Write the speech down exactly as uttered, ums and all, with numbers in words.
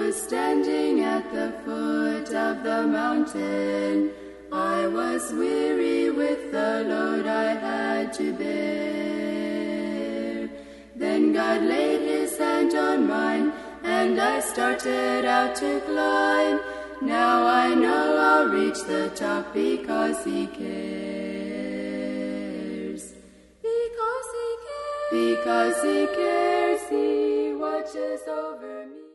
was standing at the foot of the mountain. I was weary with the load I had to bear. Then God laid his hand on mine, and I started out to climb. Now I know I'll reach the top because he cares. Because he cares. Because he cares, he watches over me.